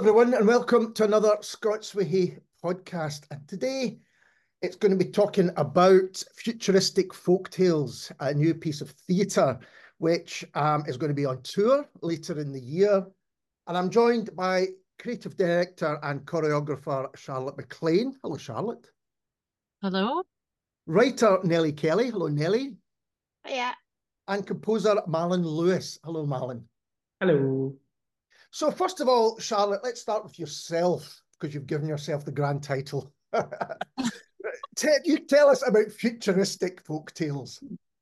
everyone, and welcome to another Scotsway podcast. And today it's going to be talking about futuristic folk tales, a new piece of theatre which is going to be on tour later in the year. And I'm joined by creative director and choreographer Charlotte McLean. Hello, Charlotte. Hello. Writer Nellie Kelly. Hello, Nellie. Yeah. And composer Marlon Lewis. Hello, Marlon. Hello. So first of all, Charlotte, let's start with yourself, because you've given yourself the grand title. You tell us about futuristic folk tales.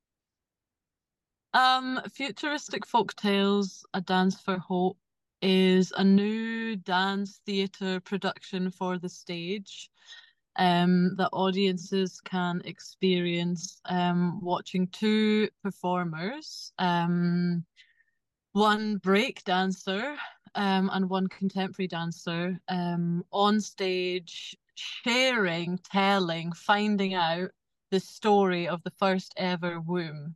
Futuristic Folk Tales, A Dance for Hope, is a new dance theatre production for the stage that audiences can experience watching two performers, one break dancer and one contemporary dancer on stage, sharing, telling, finding out the story of the first ever womb.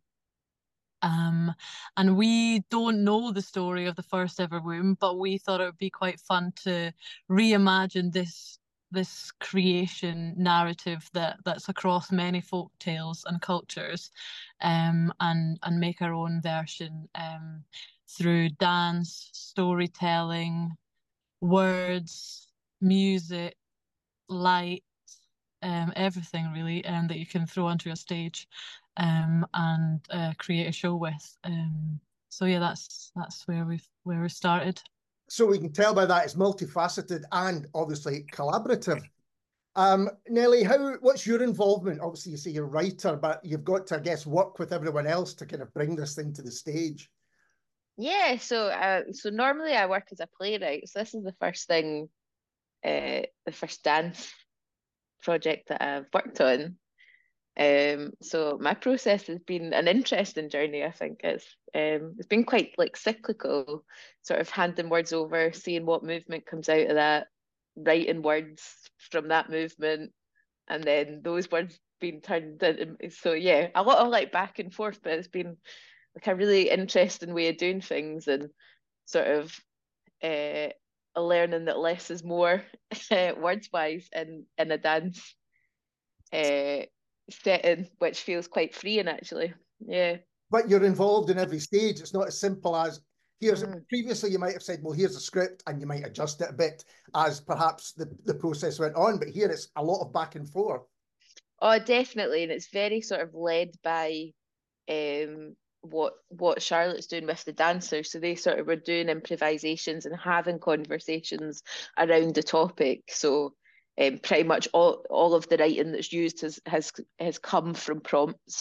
And we don't know the story of the first ever womb, but we thought it would be quite fun to reimagine this creation narrative that's across many folk tales and cultures, and make our own version through dance, storytelling, words, music, light, everything really, that you can throw onto a stage and create a show with. So yeah, that's where we started. So we can tell by that it's multifaceted and obviously collaborative. Nellie, what's your involvement? Obviously, you say you're a writer, but you've got to, I guess, work with everyone else to kind of bring this thing to the stage. Yeah, so normally I work as a playwright. So this is the first thing, the first dance project that I've worked on. So my process has been an interesting journey. I think it's been quite like cyclical, sort of handing words over, seeing what movement comes out of that, writing words from that movement, and then those words being turned into. So yeah, a lot of like back and forth, but it's been like a really interesting way of doing things, and sort of learning that less is more words wise in a dance setting, which feels quite freeing actually. Yeah. But you're involved in every stage. It's not as simple as previously you might have said, well, here's a script, and you might adjust it a bit as perhaps the process went on. But here it's a lot of back and forth. Oh, definitely. And it's very sort of led by what Charlotte's doing with the dancers. So they sort of were doing improvisations and having conversations around the topic. So pretty much all of the writing that's used has come from prompts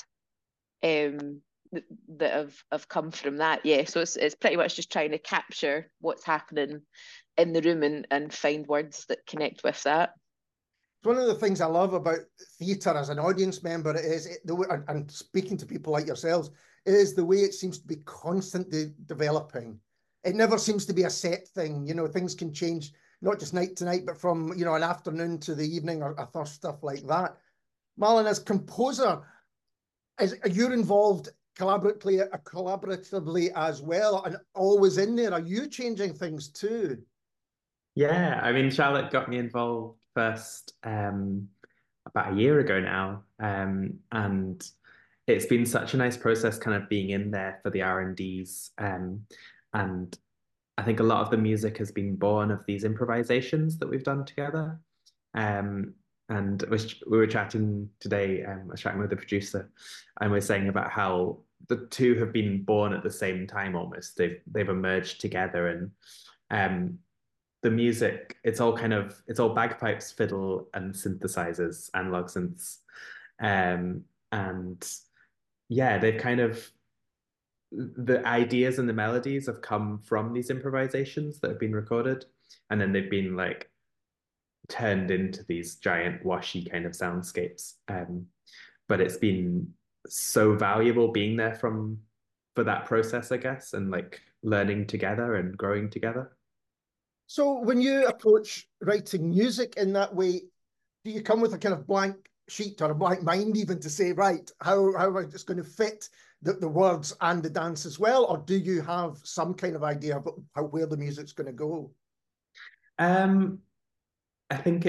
that have come from that. Yeah, so it's pretty much just trying to capture what's happening in the room and find words that connect with that. One of the things I love about theatre as an audience member and speaking to people like yourselves, is the way it seems to be constantly developing. It never seems to be a set thing. You know, things can change, not just night to night, but from, you know, an afternoon to the evening or stuff like that. Marlon, as composer, are you involved collaboratively as well, and always in there? Are you changing things too? Yeah, I mean, Charlotte got me involved first about a year ago now, and it's been such a nice process kind of being in there for the R&Ds, and I think a lot of the music has been born of these improvisations that we've done together. And we were chatting today, I was chatting with the producer, and we're saying about how the two have been born at the same time almost. They've emerged together, and the music, it's all bagpipes, fiddle, and synthesizers, analog synths. And yeah, they've kind of, the ideas and the melodies have come from these improvisations that have been recorded, and then they've been like turned into these giant washy kind of soundscapes. But it's been so valuable being there for that process, I guess, and like learning together and growing together. So when you approach writing music in that way, do you come with a kind of blank sheet or a blank mind even to say, right, how am I just going to fit the words and the dance as well? Or do you have some kind of idea about where the music's going to go? Um, I think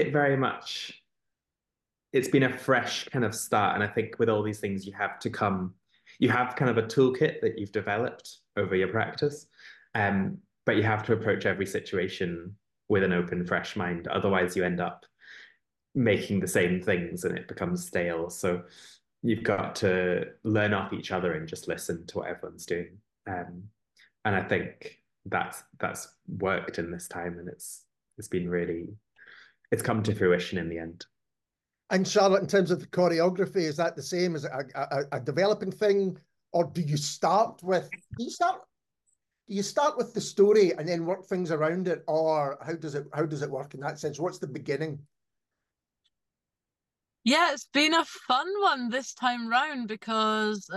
it's been a fresh kind of start. And I think with all these things, you have kind of a toolkit that you've developed over your practice. But you have to approach every situation with an open, fresh mind. Otherwise, you end up making the same things and it becomes stale. So you've got to learn off each other and just listen to what everyone's doing. Um, and I think that's worked in this time, and it's been really it's come to fruition in the end. And Charlotte, in terms of the choreography, is that the same? Is it a developing thing, or do you start with the story and then work things around it, or how does it work in that sense? What's the beginning? Yeah, it's been a fun one this time round because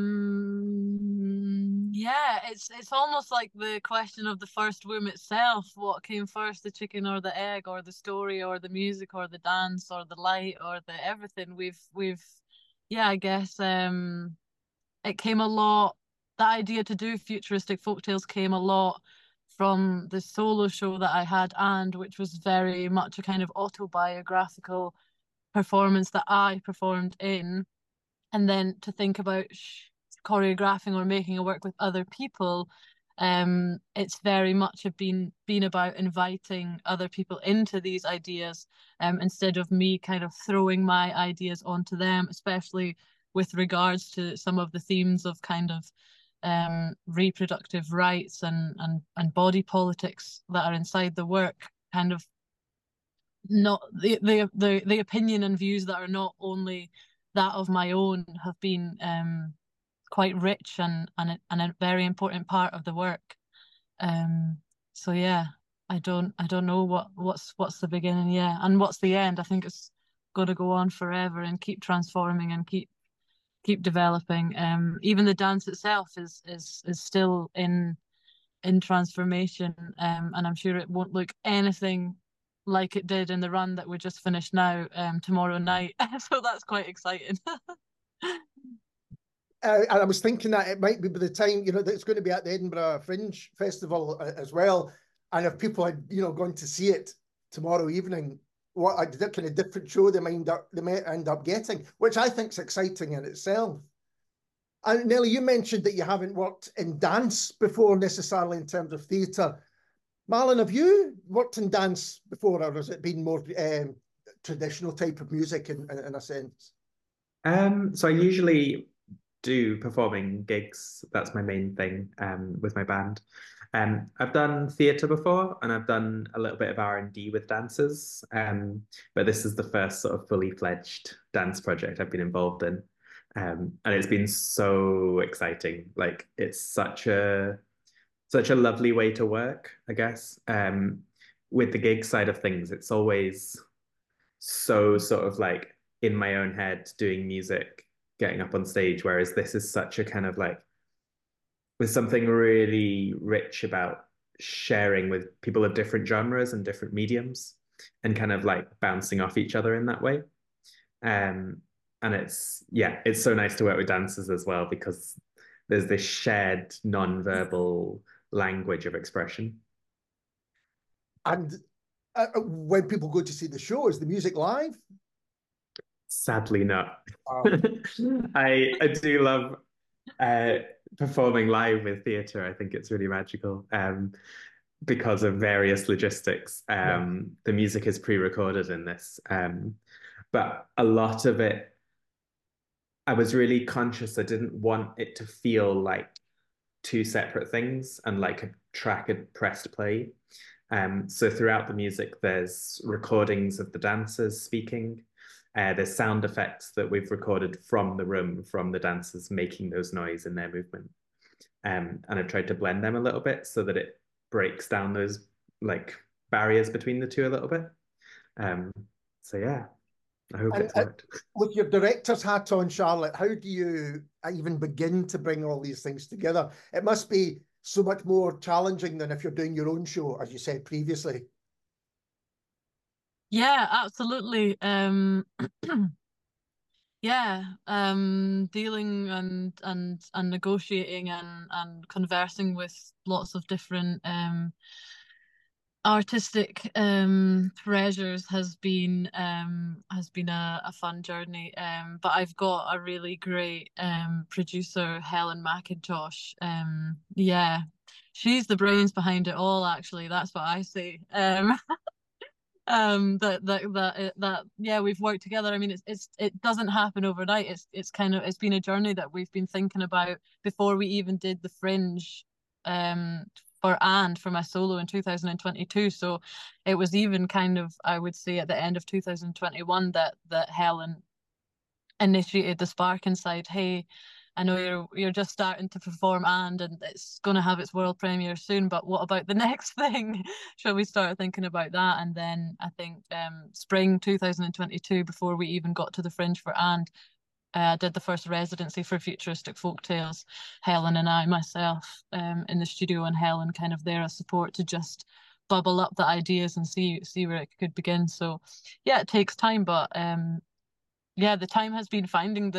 yeah, it's almost like the question of the first womb itself. What came first, the chicken or the egg, or the story or the music or the dance or the light or the everything? We've yeah, I guess it came a lot, the idea to do futuristic folktales came a lot from the solo show that I had, and which was very much a kind of autobiographical performance that I performed in, and then to think about choreographing or making a work with other people, it's very much been about inviting other people into these ideas, instead of me kind of throwing my ideas onto them, especially with regards to some of the themes of kind of reproductive rights and body politics that are inside the work, kind of not the opinion and views that are not only that of my own have been quite rich and a very important part of the work. So yeah, I don't know what's the beginning, yeah, and what's the end. I think it's going to go on forever and keep transforming and keep developing. Even the dance itself is still in transformation, and I'm sure it won't look anything like it did in the run that we just finished now, tomorrow night. So that's quite exciting. And I was thinking that it might be by the time, that it's going to be at the Edinburgh Fringe Festival as well. And if people had, gone to see it tomorrow evening, what a kind of different show they might end up getting, which I think is exciting in itself. And Nelly, you mentioned that you haven't worked in dance before necessarily in terms of theatre. Marlon, have you worked in dance before, or has it been more traditional type of music in a sense? So I usually do performing gigs. That's my main thing with my band. I've done theatre before, and I've done a little bit of R&D with dancers. But this is the first sort of fully fledged dance project I've been involved in. And it's been so exciting. Like it's such a lovely way to work, I guess. With the gig side of things, it's always so sort of like in my own head doing music, getting up on stage, whereas this is such a kind of like with something really rich about sharing with people of different genres and different mediums and kind of like bouncing off each other in that way. Um, and it's so nice to work with dancers as well because there's this shared non-verbal language of expression. And when people go to see the show, is the music live? Sadly not. I do love performing live with theatre. I think it's really magical because of various logistics. The music is pre-recorded in this, but a lot of it, I was really conscious I didn't want it to feel like two separate things and like a track had pressed play. So throughout the music, there's recordings of the dancers speaking. There's sound effects that we've recorded from the room, from the dancers making those noise in their movement. And I've tried to blend them a little bit so that it breaks down those like barriers between the two a little bit. So yeah, I hope it's worked. With your director's hat on, Charlotte, how do you even begin to bring all these things together? It must be so much more challenging than if you're doing your own show, as you said previously. Yeah, absolutely. Yeah, dealing and negotiating and conversing with lots of different artistic treasures has been a fun journey. But I've got a really great producer, Helen McIntosh. Yeah, she's the brains behind it all, actually. That's what I say. That yeah, we've worked together. I mean, it doesn't happen overnight. It's been a journey that we've been thinking about before we even did the Fringe for my solo in 2022. So it was even kind of, I would say, at the end of 2021 that Helen initiated the spark inside. Hey, I know you're just starting to perform and it's going to have its world premiere soon, but what about the next thing? Shall we start thinking about that? And then I think spring 2022, before we even got to the Fringe for And, did the first residency for Futuristic Folktales. Helen and I, myself, in the studio, and Helen kind of there as support to just bubble up the ideas and see where it could begin. So yeah, it takes time, but yeah, the time has been finding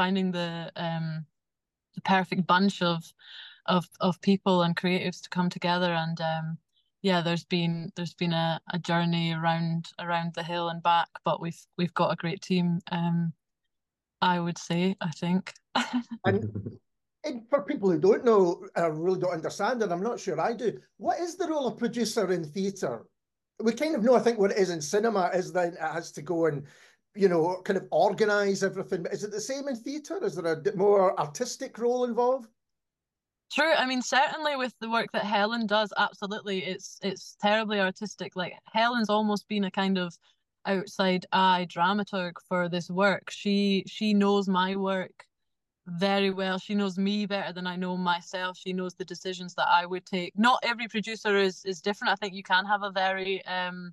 the perfect bunch of people and creatives to come together. And yeah, there's been a journey around the hill and back, but we've got a great team. I would say, I think. And for people who don't know, really don't understand, and I'm not sure I do, what is the role of producer in theatre? We kind of know, I think, what it is in cinema is that it has to go and, kind of organise everything. But is it the same in theatre? Is there a more artistic role involved? True. I mean, certainly with the work that Helen does, absolutely, it's terribly artistic. Like Helen's almost been a kind of outside eye dramaturg for this work. She knows my work very well. She knows me better than I know myself. She knows the decisions that I would take. Not every producer is different. I think you can have a very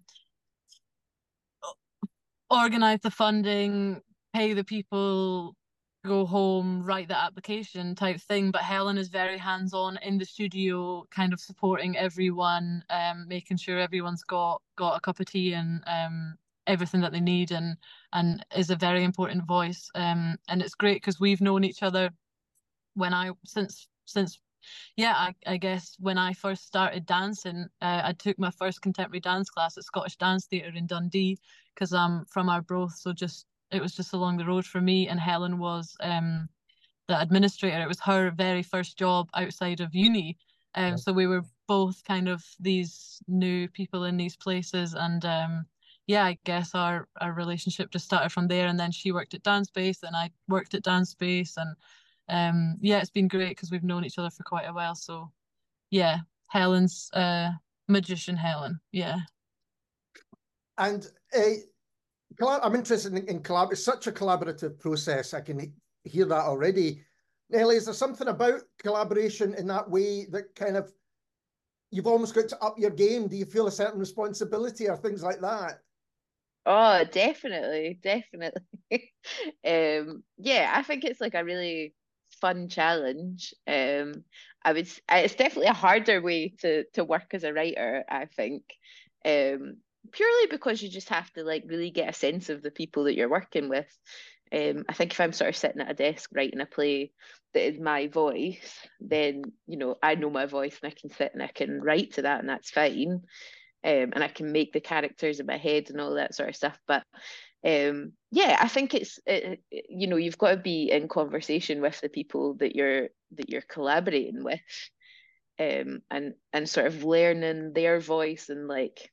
organize the funding, pay the people, go home, write the application type thing. But Helen is very hands-on in the studio, kind of supporting everyone, making sure everyone's got a cup of tea and everything that they need, and is a very important voice. And it's great because we've known each other since yeah, I guess when I first started dancing, I took my first contemporary dance class at Scottish Dance Theatre in Dundee because I'm from Arbroath, so it was just along the road for me. And Helen was the administrator. It was her very first job outside of uni. So we were both kind of these new people in these places, and yeah, I guess our relationship just started from there. And then she worked at Dance Space, and I worked at Dance Space, and yeah, it's been great because we've known each other for quite a while. So yeah, Helen's magician Helen. Yeah. And I'm interested in collab. It's such a collaborative process. I can hear that already. Nelly, is there something about collaboration in that way that kind of you've almost got to up your game? Do you feel a certain responsibility or things like that? Oh, definitely, definitely. Yeah, I think it's like a really fun challenge. It's definitely a harder way to work as a writer, I think. Purely because you just have to like really get a sense of the people that you're working with. I think if I'm sort of sitting at a desk writing a play that is my voice, then I know my voice and I can sit and I can write to that, and that's fine. And I can make the characters in my head and all that sort of stuff. But yeah, I think you've got to be in conversation with the people that you're collaborating with, and sort of learning their voice and like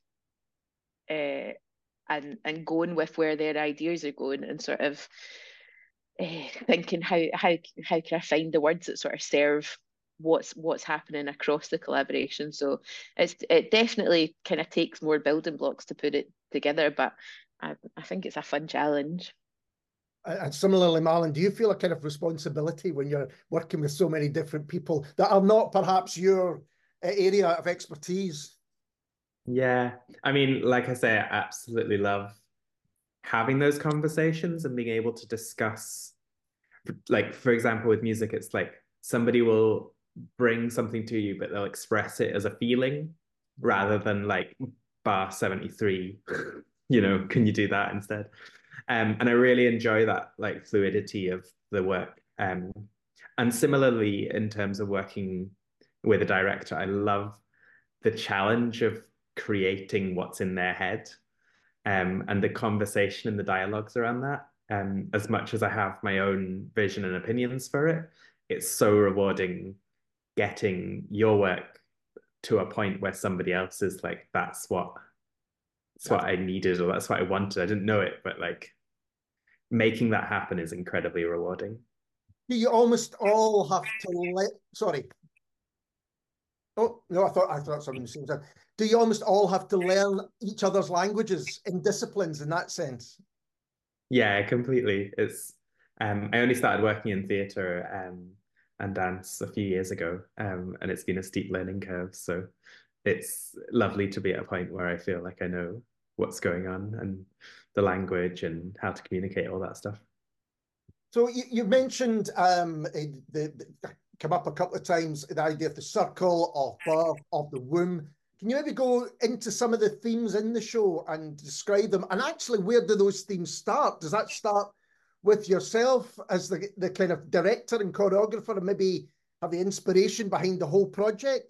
and going with where their ideas are going, and sort of thinking how can I find the words that sort of serve what's happening across the collaboration. So it definitely kind of takes more building blocks to put it together, but I think it's a fun challenge. And similarly, Marlon, do you feel a kind of responsibility when you're working with so many different people that are not perhaps your area of expertise? Yeah, I mean, like I say, I absolutely love having those conversations and being able to discuss, like, for example, with music, it's like somebody will bring something to you, but they'll express it as a feeling rather than like bar 73, can you do that instead? And I really enjoy that like fluidity of the work. And similarly, in terms of working with a director, I love the challenge of creating what's in their head, and the conversation and the dialogues around that. As much as I have my own vision and opinions for it, it's so rewarding getting your work to a point where somebody else is like, that's what I needed, or that's what I wanted. I didn't know it, but like making that happen is incredibly rewarding. You almost all have to sorry. Oh no, I thought something was saying. Do you almost all have to learn each other's languages in disciplines in that sense? Yeah, completely. It's I only started working in theatre and dance a few years ago, and it's been a steep learning curve. So it's lovely to be at a point where I feel like I know what's going on and the language and how to communicate all that stuff. So you mentioned come up a couple of times, the idea of the circle, of birth, of the womb. Can you maybe go into some of the themes in the show and describe them? And actually, where do those themes start? Does that start with yourself as the kind of director and choreographer, and maybe have the inspiration behind the whole project?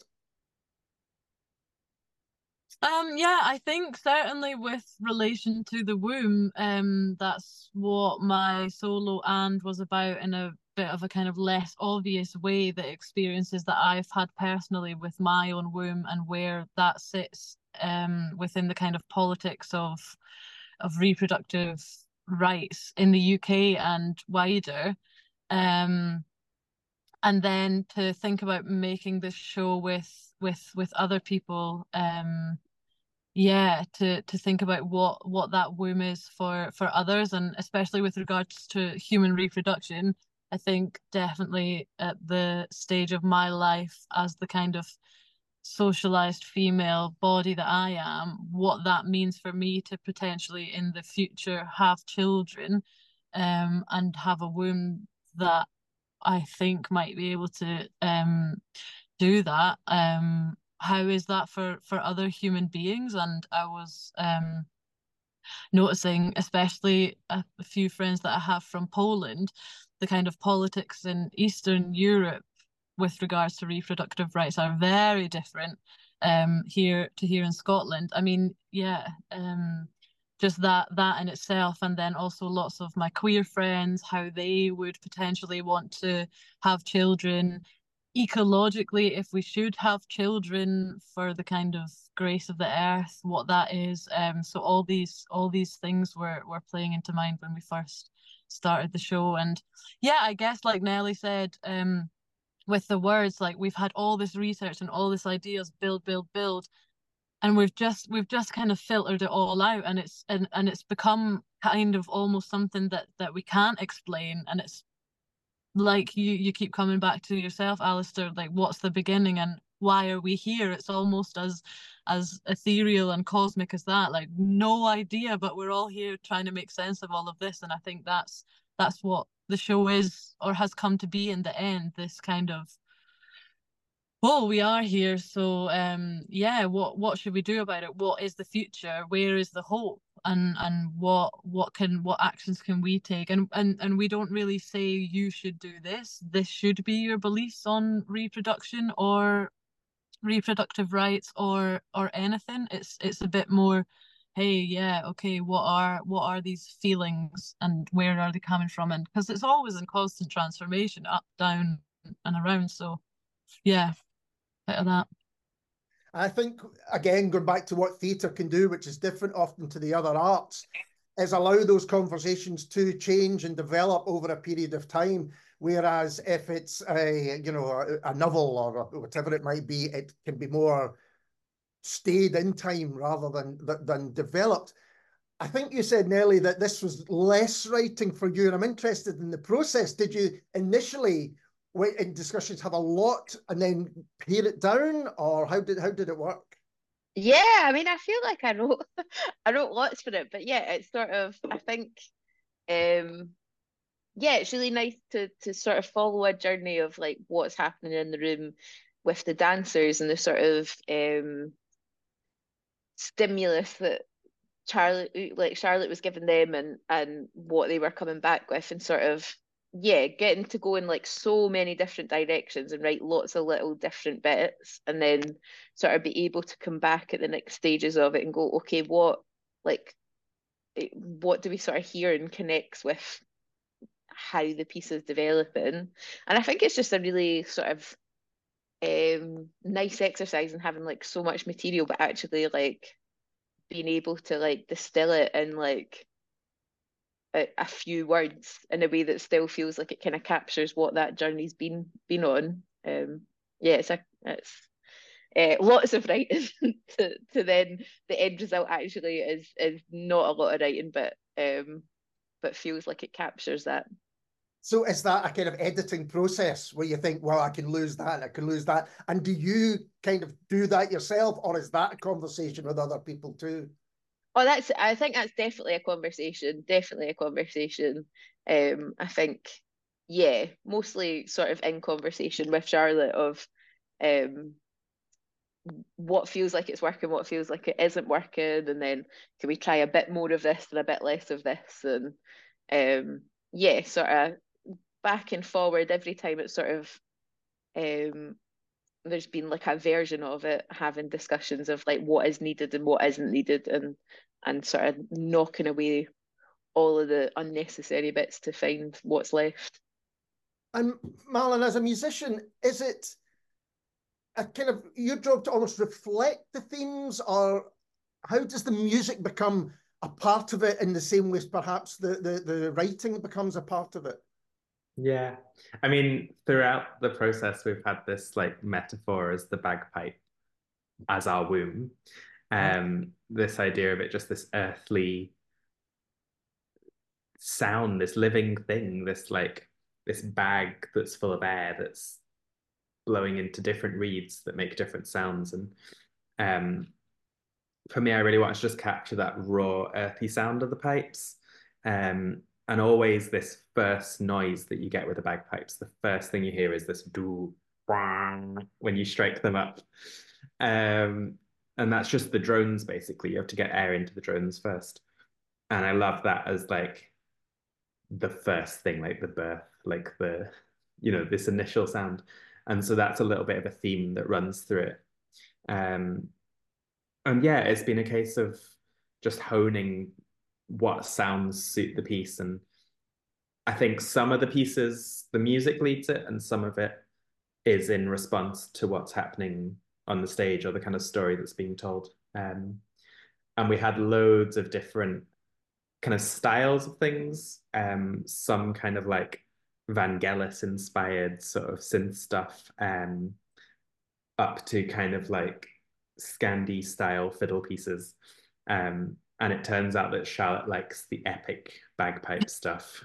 Yeah, I think certainly with relation to the womb, that's what my solo and was about, in a bit of a kind of less obvious way, the experiences that I've had personally with my own womb and where that sits within the kind of politics of reproductive rights in the UK and wider. And then to think about making this show with other people, yeah, to think about what that womb is for others, and especially with regards to human reproduction. I think definitely at the stage of my life as the kind of socialized female body that I am, what that means for me to potentially in the future have children, and have a womb that I think might be able to do that. How is that for other human beings? And I was noticing, especially a few friends that I have from Poland, the kind of politics in Eastern Europe with regards to reproductive rights are very different here in Scotland. I mean, yeah, just that in itself, and then also lots of my queer friends, how they would potentially want to have children, ecologically, if we should have children for the kind of grace of the earth, what that is. So all these things were playing into mind when we first started the show. And yeah, I guess like Nelly said, with the words, like we've had all this research and all this ideas, build, and we've just kind of filtered it all out, and it's become kind of almost something that we can't explain. And it's like you keep coming back to yourself, Alistair, like what's the beginning and why are we here? It's almost as ethereal and cosmic as that. Like no idea, but we're all here trying to make sense of all of this. And I think that's what the show is, or has come to be in the end, this kind of, well, we are here, so yeah, what should we do about it? What is the future? Where is the hope? And what actions can we take? And we don't really say you should do this. This should be your beliefs on reproduction or reproductive rights or anything. It's a bit more, hey, yeah, okay, what are these feelings and where are they coming from? And because it's always in constant transformation, up, down, and around. So yeah, bit of that. I think, again, going back to what theatre can do, which is different often to the other arts, is allow those conversations to change and develop over a period of time. Whereas if it's a novel or whatever it might be, it can be more stayed in time rather than developed. I think you said, Nelly, that this was less writing for you, and I'm interested in the process. Did you initially, in discussions, have a lot and then pare it down, or how did it work? Yeah, I mean, I feel like I wrote I wrote lots for it, but yeah, it's sort of, I think, yeah, it's really nice to sort of follow a journey of like what's happening in the room with the dancers and the sort of stimulus that Charlotte was giving them, and what they were coming back with, and sort of yeah, getting to go in like so many different directions and write lots of little different bits, and then sort of be able to come back at the next stages of it and go, okay, like what do we sort of hear and connects with how the piece is developing. And I think it's just a really sort of nice exercise in having like so much material, but actually like being able to like distill it in like a few words in a way that still feels like it kind of captures what that journey's been on. Yeah, it's lots of writing to then the end result actually is not a lot of writing, but feels like it captures that. So is that a kind of editing process where you think, well, I can lose that, I can lose that? And do you kind of do that yourself, or is that a conversation with other people too? Oh, I think that's definitely a conversation. Definitely a conversation. I think, yeah, mostly sort of in conversation with Charlotte of um what feels like it's working, what feels like it isn't working, and then can we try a bit more of this and a bit less of this, and yeah, sort of back and forward every time it's sort of there's been like a version of it, having discussions of like what is needed and what isn't needed, and sort of knocking away all of the unnecessary bits to find what's left. And Malin, as a musician, is it a kind of your job to almost reflect the themes, or how does the music become a part of it in the same way as perhaps the writing becomes a part of it? Yeah. I mean, throughout the process, we've had this like metaphor as the bagpipe as our womb. This idea of it, just this earthly sound, this living thing, this bag that's full of air that's blowing into different reeds that make different sounds. And for me, I really want to just capture that raw, earthy sound of the pipes. And always this first noise that you get with the bagpipes, the first thing you hear is this do when you strike them up. And that's just the drones, basically. You have to get air into the drones first. And I love that as like the first thing, like the birth, like this initial sound. And so that's a little bit of a theme that runs through it. And yeah, it's been a case of just honing what sounds suit the piece. And I think some of the pieces, the music leads it, and some of it is in response to what's happening on the stage or the kind of story that's being told. And we had loads of different kind of styles of things. Some kind of like Vangelis inspired sort of synth stuff, up to kind of like Scandi style fiddle pieces. And it turns out that Charlotte likes the epic bagpipe stuff.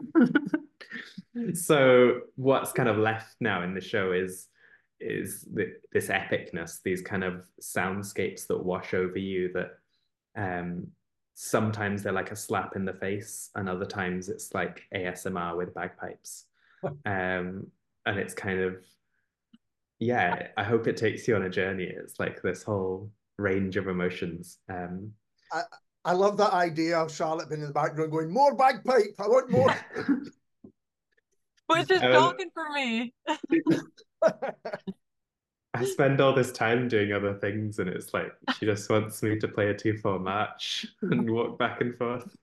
So what's kind of left now in the show is this epicness, these kind of soundscapes that wash over you that sometimes they're like a slap in the face, and other times it's like ASMR with bagpipes. And it's kind of, yeah, I hope it takes you on a journey. It's like this whole range of emotions. I love that idea of Charlotte being in the background going, more bagpipe, I want more. Which is talking for me. I spend all this time doing other things, and it's like she just wants me to play a 2/4 march and walk back and forth.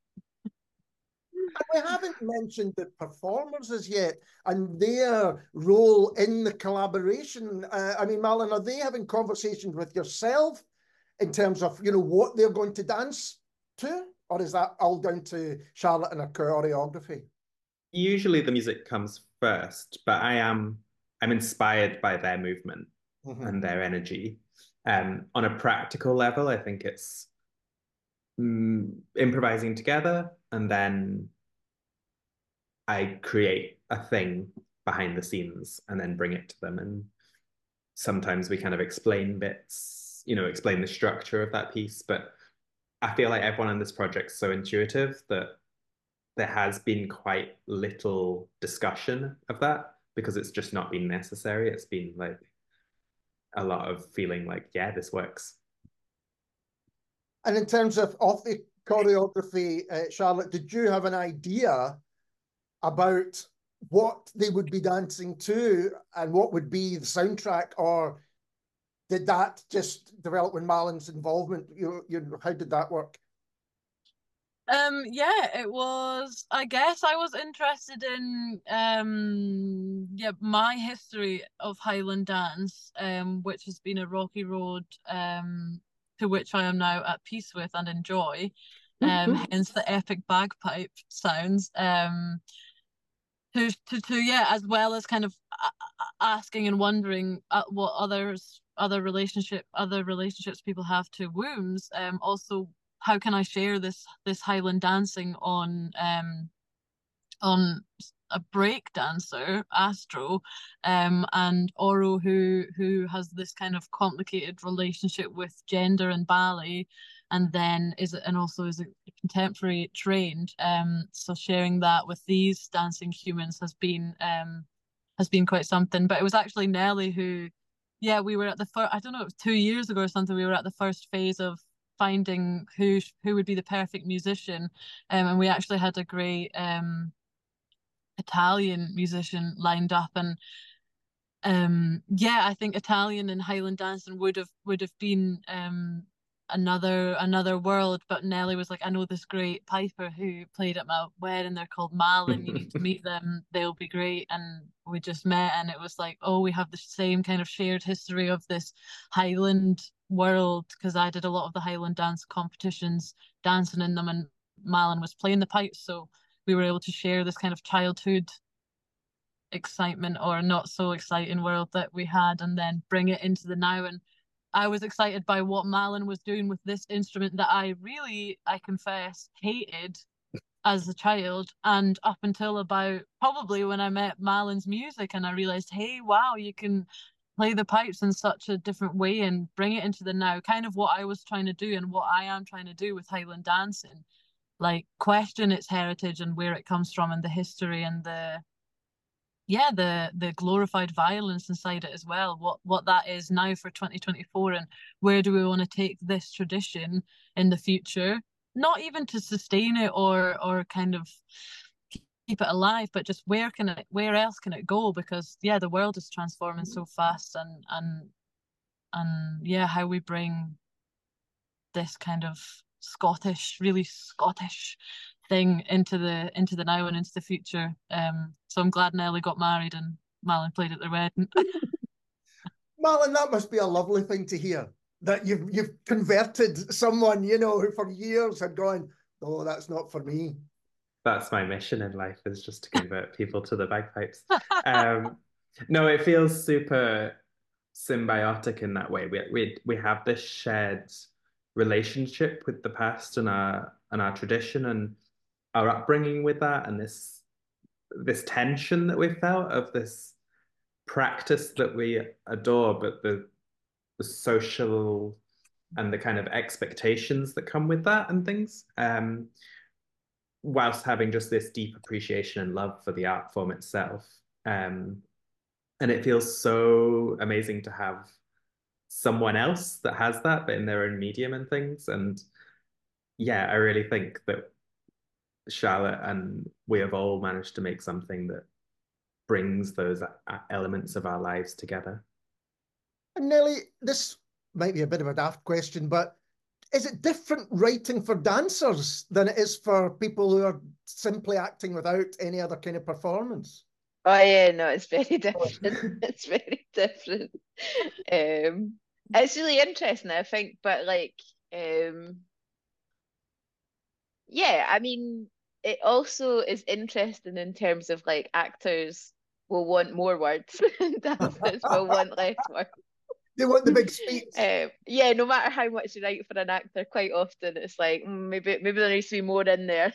We haven't mentioned the performers as yet and their role in the collaboration. I mean, Malin, are they having conversations with yourself in terms of, what they're going to dance to? Or is that all down to Charlotte and her choreography? Usually the music comes first, but I'm inspired by their movement and their energy. On a practical level, I think it's improvising together, and then I create a thing behind the scenes and then bring it to them. And sometimes we kind of explain bits, explain the structure of that piece. But I feel like everyone on this project's so intuitive that there has been quite little discussion of that, because it's just not been necessary. It's been like a lot of feeling like, yeah, this works. And in terms of the choreography, Charlotte, did you have an idea about what they would be dancing to and what would be the soundtrack, or did that just develop with Malин's involvement? How did that work? Yeah, it was, I guess I was interested in my history of Highland dance, which has been a rocky road to which I am now at peace with and enjoy. Hence the epic bagpipe sounds. As well as kind of asking and wondering what other relationships people have to wombs. Also, how can I share this Highland dancing on a break dancer, Astro, and Oro, who has this kind of complicated relationship with gender and ballet, and also is a contemporary trained. So sharing that with these dancing humans has been quite something. But it was actually Nelly who, we were at the first, I don't know, it was 2 years ago or something, we were at the first phase of finding who would be the perfect musician. And we actually had a great Italian musician lined up, and I think Italian and Highland dancing would have been another world. But Nelly was like, I know this great piper who played at my wedding, they're called Malin, you need to meet them, they'll be great. And we just met, and it was like, oh, we have the same kind of shared history of this Highland world, because I did a lot of the Highland dance competitions, dancing in them, and Malin was playing the pipes, so we were able to share this kind of childhood excitement, or not so exciting world that we had, and then bring it into the now. And I was excited by what Malin was doing with this instrument that I confess, hated as a child, and up until about probably when I met Malin's music and I realized, hey, wow, you can play the pipes in such a different way and bring it into the now, kind of what I was trying to do and what I am trying to do with Highland dancing, like question its heritage and where it comes from and the history and the glorified violence inside it as well, what that is now for 2024, and where do we want to take this tradition in the future, not even to sustain it or kind of keep it alive, but just where else can it go, because the world is transforming so fast, and how we bring this kind of really Scottish thing into the now and into the future. So I'm glad Nelly got married and Malin played at their wedding. Malin, that must be a lovely thing to hear, that you've converted someone, who for years had gone, oh, that's not for me. That's my mission in life, is just to convert people to the bagpipes. No, it feels super symbiotic in that way. We have this shared relationship with the past and our tradition and our upbringing with that, and this tension that we felt of this practice that we adore, but the social and the kind of expectations that come with that and things, whilst having just this deep appreciation and love for the art form itself. And it feels so amazing to have someone else that has that, but in their own medium and things. And I really think that Charlotte and we have all managed to make something that brings those elements of our lives together. And Nelly, this might be a bit of a daft question, but is it different writing for dancers than it is for people who are simply acting without any other kind of performance? Oh yeah, no, it's very different. It's very different. It's really interesting, I think, but I mean, it also is interesting in terms of like actors will want more words and dancers will want less words. They want the big speech. No matter how much you write for an actor, quite often it's like maybe there needs to be more in there.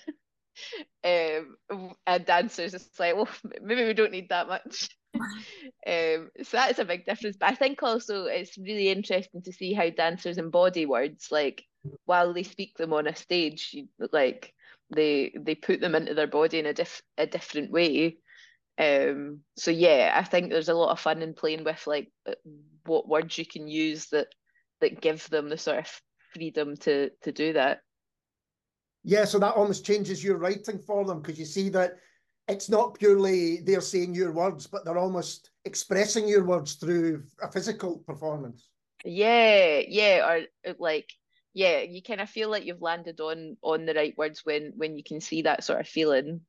And dancers, it's like, well, maybe we don't need that much. So that is a big difference. But I think also it's really interesting to see how dancers embody words, like while they speak them on a stage, like they put them into their body in a different way. So I think there's a lot of fun in playing with like what words you can use that give them the sort of freedom to do that. Yeah, so that almost changes your writing for them, because you see that it's not purely they're saying your words, but they're almost expressing your words through a physical performance. Yeah, or like, yeah, you kind of feel like you've landed on the right words when you can see that sort of feeling.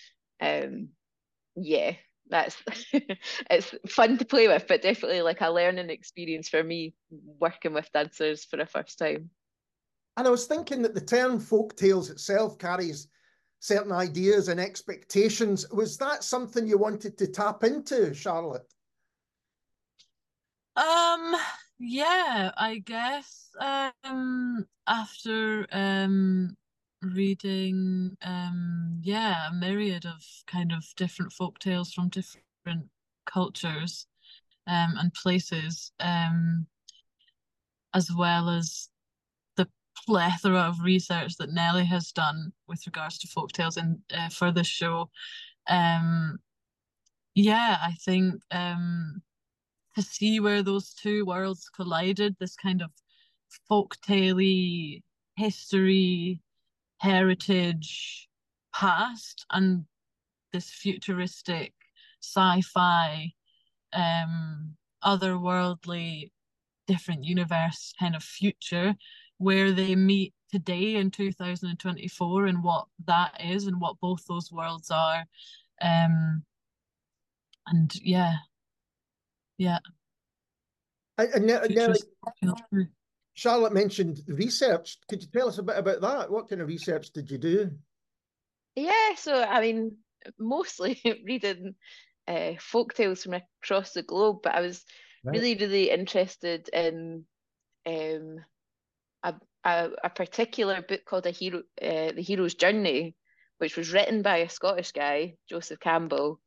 Yeah, that's it's fun to play with, but definitely like a learning experience for me working with dancers for the first time. And I was thinking that the term folk tales itself carries certain ideas and expectations. Was that something you wanted to tap into, Charlotte? Yeah, I guess after reading yeah, a myriad of kind of different folk tales from different cultures and places, as well as the plethora of research that Nelly has done with regards to folk tales and for this show. Um, yeah, I think to see where those two worlds collided, this kind of folktale history, heritage, past, and this futuristic sci-fi, otherworldly, different universe kind of future, where they meet today in 2024 and what that is and what both those worlds are. And yeah. And Nelly, Future. Charlotte mentioned research. Could you tell us a bit about that? What kind of research did you do? Yeah, so I mean, mostly reading folk tales from across the globe, but I was Right. really interested in um, a particular book called The Hero's Journey, which was written by a Scottish guy, Joseph Campbell,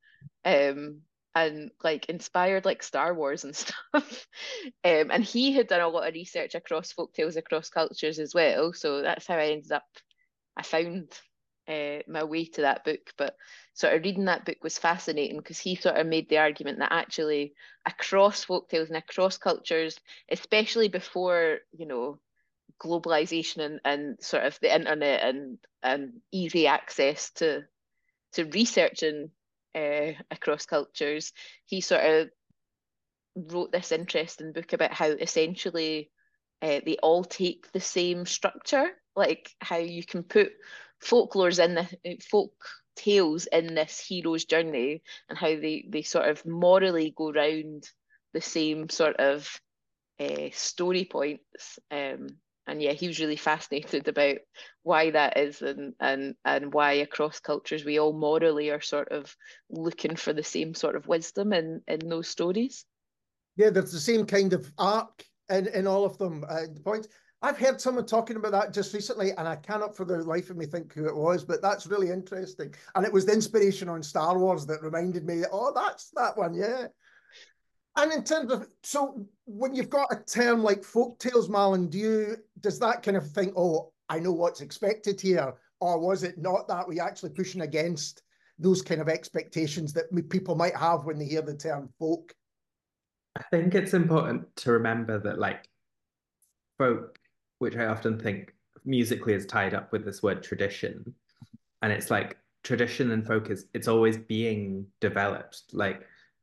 and like inspired like Star Wars and stuff. And he had done a lot of research across folktales across cultures as well. So that's how I found my way to that book. But sort of reading that book was fascinating because he sort of made the argument that actually across folktales and across cultures, especially before, globalization and sort of the internet and easy access to researching across cultures, he sort of wrote this interesting book about how essentially they all take the same structure, like how you can put folklores in the folk tales in this hero's journey and how they sort of morally go round the same sort of story points. And yeah, he was really fascinated about why that is and why across cultures we all morally are sort of looking for the same sort of wisdom in those stories. Yeah, there's the same kind of arc in all of them. The points. I've heard someone talking about that just recently, and I cannot for the life of me think who it was, but that's really interesting. And it was the inspiration on Star Wars that reminded me, oh, that's that one, yeah. And in terms of, so when you've got a term like folk tales, Malin, does that kind of think, oh, I know what's expected here? Or was it not that we actually pushing against those kind of expectations that people might have when they hear the term folk? I think it's important to remember that like folk, which I often think musically is tied up with this word tradition, and it's like tradition and folk is it's always being developed. Like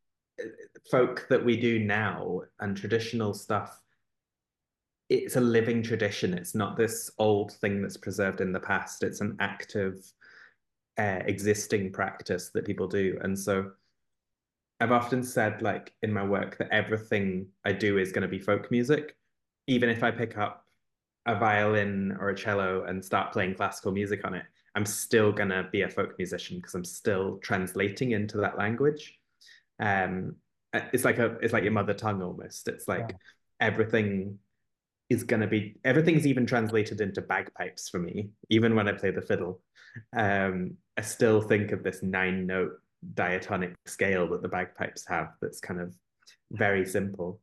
folk that we do now and traditional stuff, it's a living tradition. It's not this old thing that's preserved in the past. It's an active existing practice that people do. And so I've often said, like in my work, that everything I do is going to be folk music. Even if I pick up a violin or a cello and start playing classical music on it, I'm still going to be a folk musician because I'm still translating into that language. Um, it's like your mother tongue almost. It's like everything everything's even translated into bagpipes for me, even when I play the fiddle. I still think of this 9-note diatonic scale that the bagpipes have that's kind of very simple.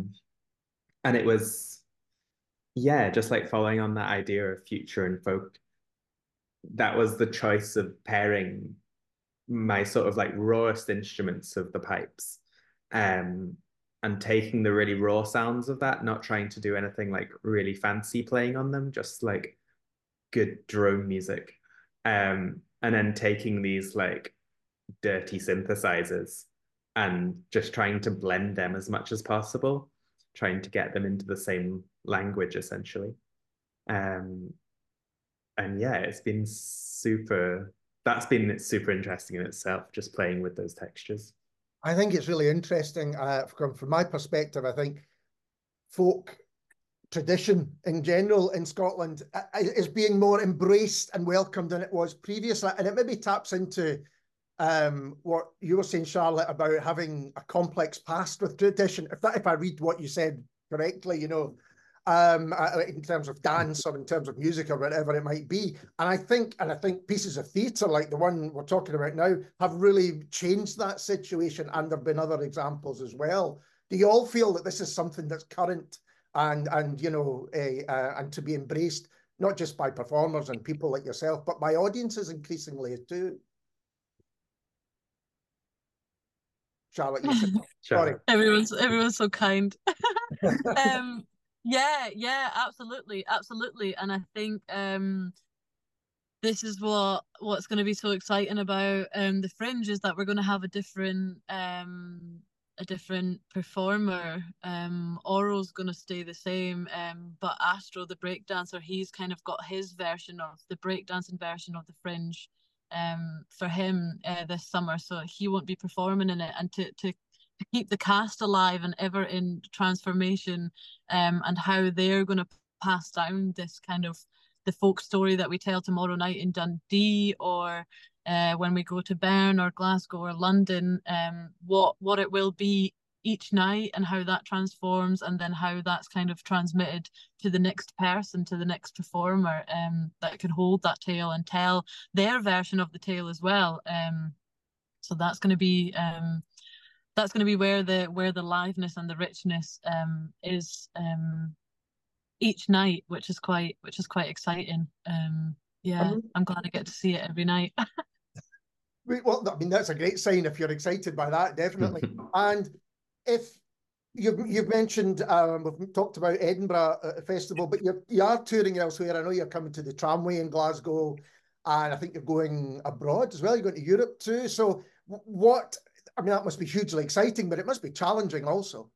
And it was, yeah, just like following on that idea of future and folk, that was the choice of pairing my sort of like rawest instruments of the pipes um and taking the really raw sounds of that, not trying to do anything like really fancy playing on them, just like good drone music, and then taking these like dirty synthesizers and just trying to blend them as much as possible, trying to get them into the same language essentially. And yeah, that's been super interesting in itself, just playing with those textures. I think it's really interesting. From my perspective, I think folk tradition in general in Scotland is being more embraced and welcomed than it was previously. And it maybe taps into what you were saying, Charlotte, about having a complex past with tradition. If I read what you said correctly, you know, in terms of dance or in terms of music or whatever it might be. And I think pieces of theatre like the one we're talking about now have really changed that situation, and there have been other examples as well. Do you all feel that this is something that's current and you know, and to be embraced, not just by performers and people like yourself, but by audiences increasingly too? Charlotte, you said, sorry. Everyone's so kind. Yeah, absolutely. And I think this is what's going to be so exciting about the Fringe, is that we're going to have a different performer. Oral's going to stay the same, but Astro, the breakdancer, he's kind of got his version of the breakdancing version of the Fringe for him this summer, so he won't be performing in it. And to keep the cast alive and ever in transformation, and how they're going to pass down this kind of the folk story that we tell tomorrow night in Dundee, or when we go to Bern or Glasgow or London, what it will be each night and how that transforms, and then how that's kind of transmitted to the next person, to the next performer, that can hold that tale and tell their version of the tale as well. So that's going to be where the liveness and the richness is each night, which is quite exciting. Yeah, I'm glad I get to see it every night. Well, I mean, that's a great sign if you're excited by that, definitely. And if you've mentioned, we've talked about Edinburgh Festival, but you are touring elsewhere. I know you're coming to the Tramway in Glasgow, and I think you're going abroad as well. You're going to Europe too. So what, I mean, that must be hugely exciting, but it must be challenging also.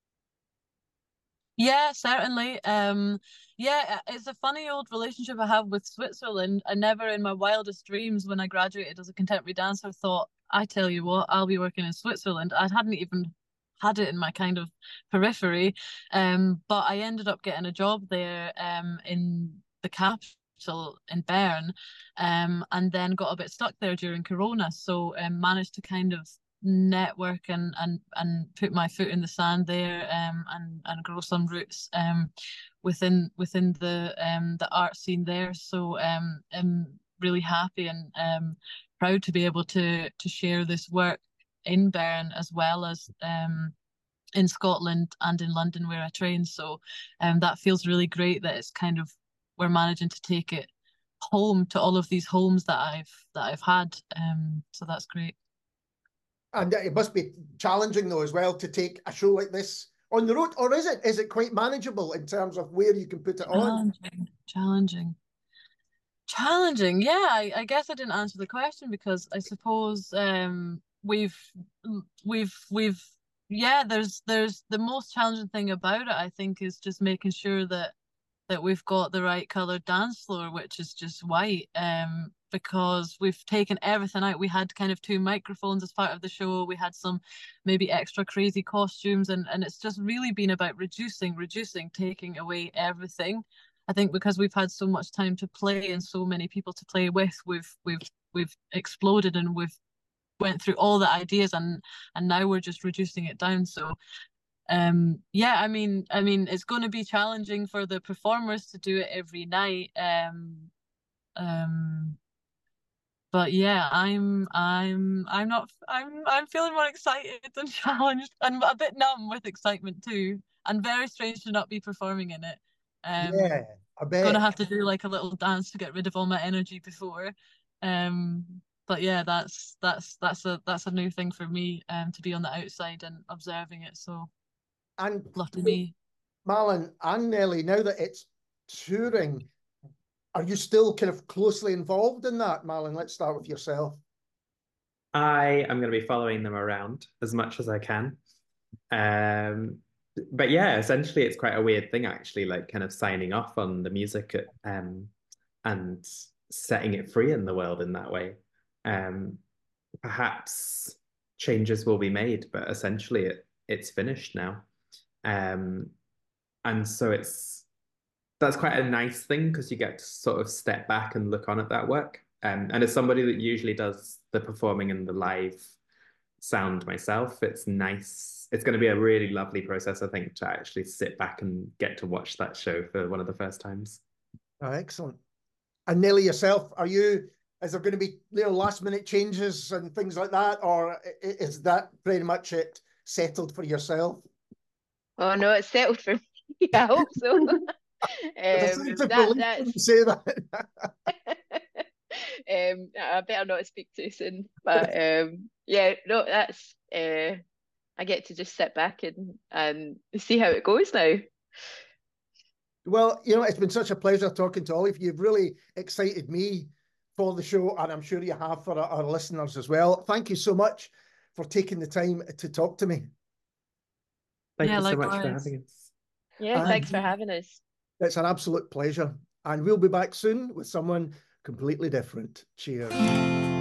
Yeah, certainly. Yeah, it's a funny old relationship I have with Switzerland. I never in my wildest dreams when I graduated as a contemporary dancer thought, I tell you what, I'll be working in Switzerland. I hadn't even had it in my kind of periphery. But I ended up getting a job there in the capital in Bern, and then got a bit stuck there during Corona. So managed to kind of network and put my foot in the sand there, and grow some roots within the art scene there. So I'm really happy and proud to be able to share this work in Bern as well as in Scotland and in London where I train. So that feels really great that it's kind of, we're managing to take it home to all of these homes that I've had. So that's great. And it must be challenging though as well to take a show like this on the road, or is it quite manageable in terms of where you can put it on? Challenging. Yeah, I guess I didn't answer the question, because I suppose we've yeah, there's the most challenging thing about it, I think, is just making sure that we've got the right coloured dance floor, which is just white, because we've taken everything out. We had kind of 2 microphones as part of the show. We had some maybe extra crazy costumes, and it's just really been about reducing, taking away everything. I think because we've had so much time to play and so many people to play with, we've exploded, and we've went through all the ideas, and now we're just reducing it down. So yeah, I mean it's going to be challenging for the performers to do it every night, but yeah, I'm feeling more excited and challenged, and a bit numb with excitement too, and very strange to not be performing in it. Yeah, I bet. Gonna have to do like a little dance to get rid of all my energy before. But yeah, that's a new thing for me, to be on the outside and observing it. So and lucky me. Malin and Nelly, now that it's touring, are you still kind of closely involved in that, Malin? Let's start with yourself. I am going to be following them around as much as I can. But yeah, essentially it's quite a weird thing actually, like kind of signing off on the music and setting it free in the world in that way. Perhaps changes will be made, but essentially it's finished now. And so that's quite a nice thing because you get to sort of step back and look on at that work. And as somebody that usually does the performing and the live sound myself, it's nice. It's going to be a really lovely process, I think, to actually sit back and get to watch that show for one of the first times. Oh, excellent. And Nelly, yourself, is there going to be last minute changes and things like that, or is that pretty much it settled for yourself? Oh no, it's settled for me. I hope so. That's say that. I better not speak too soon. But yeah, no, that's I get to just sit back and see how it goes now. Well, it's been such a pleasure talking to all of you. You've really excited me for the show, and I'm sure you have for our listeners as well. Thank you so much for taking the time to talk to me. Thank you so much for having us. Yeah, thanks for having us. It's an absolute pleasure. And we'll be back soon with someone completely different. Cheers.